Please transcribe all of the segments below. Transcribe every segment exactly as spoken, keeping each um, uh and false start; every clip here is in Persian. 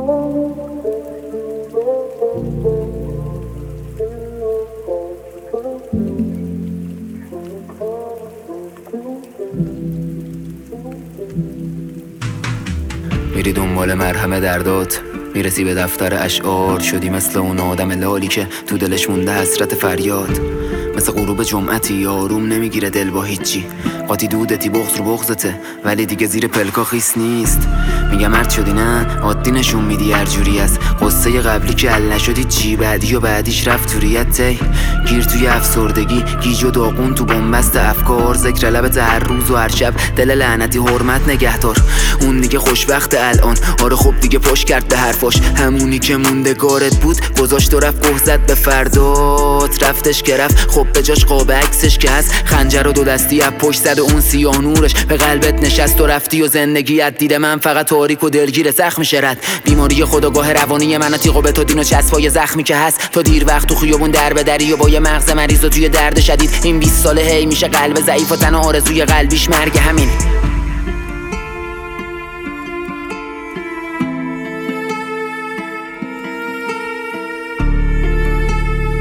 میری دنبال مرهم دردات، میرسی به دفتر اشعار، شدی مثل اون آدم لالی که تو دلش مونده حسرت فریاد. مثل غروب جمعتی آروم نمیگیره دل با هیچی، قاطی دودتی بغض رو بغضته ولی دیگه زیر پلکا خیس نیست. میگم مرد شدی نه عادی نشون میدی هر جوری از قصه قبلی که حل نشدی چی بعدی و بعدیش رفت توریت تی گیر توی افسردگی گیج و داغون تو بنبست افکار، ذکر لبت هر روز و هر شب دل لعنتی حرمت نگهدار. اون دیگه خوشبخت الان آره خب دیگه پشت کرد به حرفاش، همونی که موندگارت بود گذاشت و رفت گه زد به فردات، رفتش که رفت خب به جاش قاب عکسش که هست خنجر و دو دستی از پشت زد و اون سیاه نورش به قلبت نشست و رفتی و زندگیت دیده من فقط تاریک و دلگیر زخم شرد. بیماری خودآگاه روانی من تیغ و بتادین و چسبای زخمی که هست تا دیر وقت تو خیابون در به دری و با یه مغز مریض و توی درد شدید این بیست ساله هی میشه قلب ضعیف و تنها آرزوی قلبیش مرگ همین.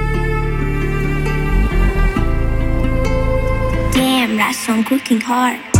Damn, that song cooking hard.